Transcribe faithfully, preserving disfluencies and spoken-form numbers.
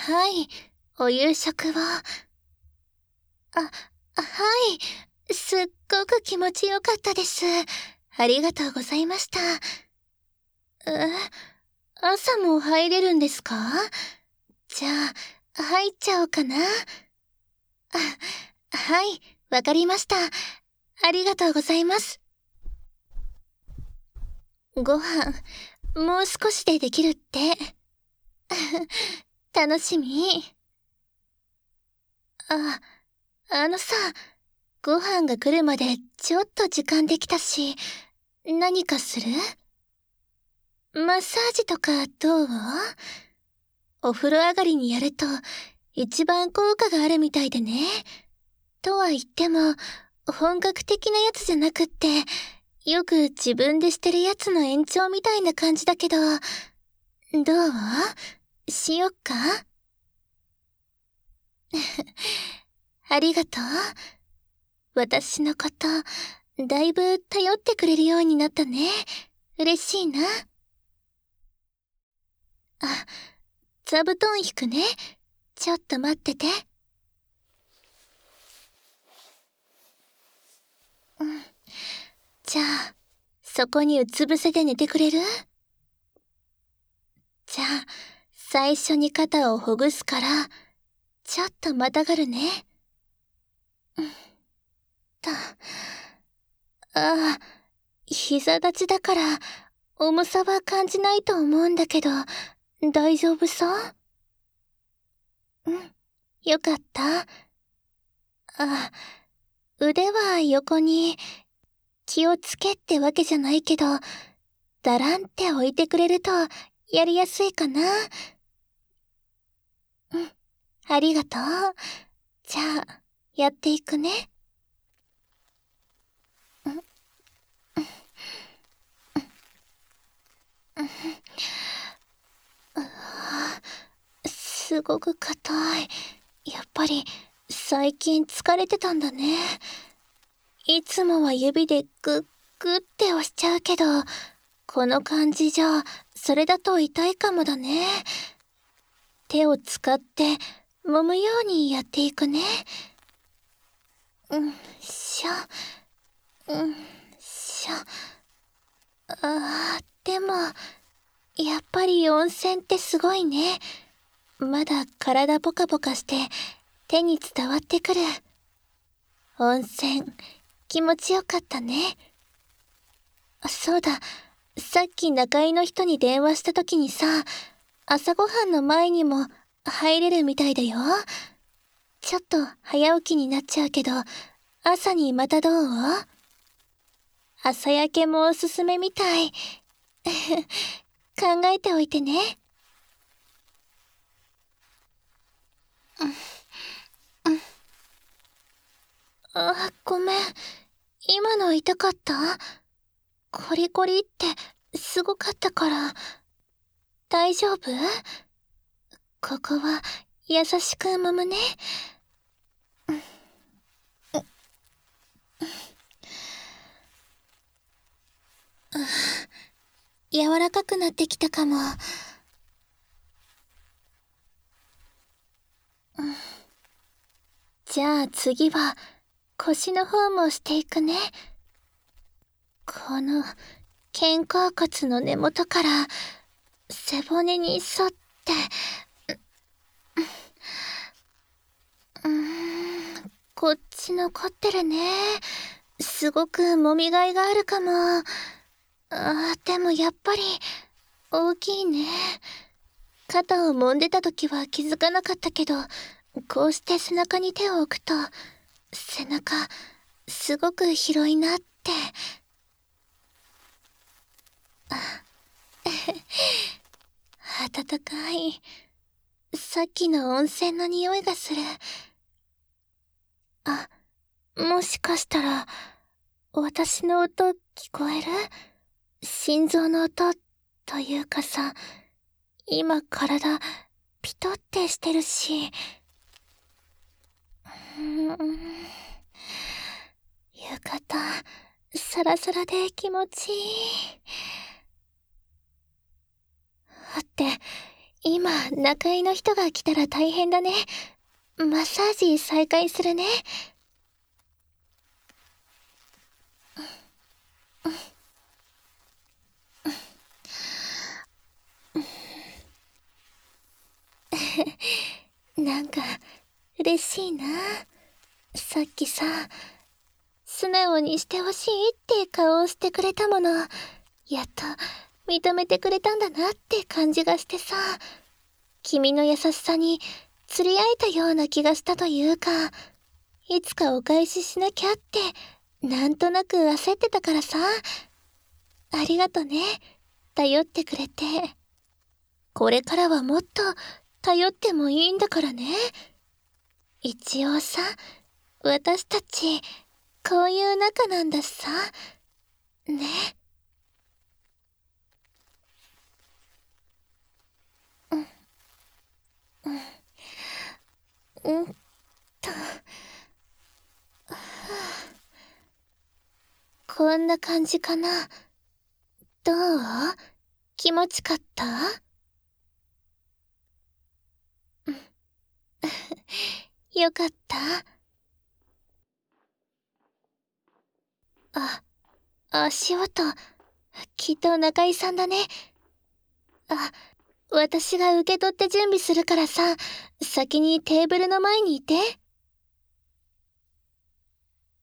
はい、お夕食を。あ、はい、すっごく気持ちよかったです。ありがとうございました。え、朝も入れるんですか？じゃあ、入っちゃおうかな。あ、はい、わかりました。ありがとうございます。ご飯、もう少しでできるって。楽しみ。あ、あのさ、ご飯が来るまでちょっと時間できたし、何かする？マッサージとかどう？お風呂上がりにやると一番効果があるみたいでね。とは言っても、本格的なやつじゃなくって、よく自分でしてるやつの延長みたいな感じだけど、どう？しよっか？ありがとう。私のこと、だいぶ頼ってくれるようになったね。嬉しいな。あ、座布団引くね。ちょっと待ってて。うん。じゃあ、そこにうつ伏せで寝てくれる？じゃあ、最初に肩をほぐすから、ちょっとまたがるね。うん。と。ああ、膝立ちだから、重さは感じないと思うんだけど、大丈夫そう？うん、よかった。あ、腕は横に、気をつけってわけじゃないけど、だらんって置いてくれると、やりやすいかな。うん、ありがとう。じゃあ、やっていくね。うん、うん、うん、うわぁ、すごく硬い。やっぱり、最近疲れてたんだね。いつもは指でグッグッって押しちゃうけど、この感じじゃ、それだと痛いかもだね。手を使って、揉むようにやっていくね。うんしょ、うんしょ。あー、でも、やっぱり温泉ってすごいね。まだ体ポカポカして、手に伝わってくる。温泉、気持ちよかったね。そうだ、さっき仲居の人に電話した時にさ、朝ごはんの前にも入れるみたいだよ。ちょっと早起きになっちゃうけど、朝にまたどう？朝焼けもおすすめみたい。考えておいてね。うん、うん。あ、ごめん。今の痛かった？コリコリってすごかったから。大丈夫？ここは優しく揉むね。うん、うん、うん。柔らかくなってきたかも。うん、じゃあ次は腰の方もしていくね。この肩甲骨の根元から背骨に沿って、うーん、こっち残ってるね。すごく揉みがいがあるかも。あー、でもやっぱり大きいね。肩を揉んでた時は気づかなかったけど、こうして背中に手を置くと、背中、すごく広いなって。暖かい。さっきの温泉の匂いがする。あ、もしかしたら、私の音聞こえる？心臓の音というかさ、今体ピトってしてるし。うーん、浴衣、サラサラで気持ちいい。って、 今、仲居の人が来たら大変だね。マッサージ再開するね。なんか、嬉しいな。さっきさ、素直にしてほしいって顔をしてくれたもの、やっと認めてくれたんだなって感じがしてさ、君の優しさに釣り合えたような気がしたというか、いつかお返ししなきゃって、なんとなく焦ってたからさ。ありがとね。頼ってくれて。これからはもっと頼ってもいいんだからね。一応さ、私たち、こういう仲なんだしさ。ね。うん。うん。うんと。こんな感じかな。どう？気持ちかった？うん。よかった。あ、足音。きっと中井さんだね。あ、私が受け取って準備するからさ、先にテーブルの前にいて。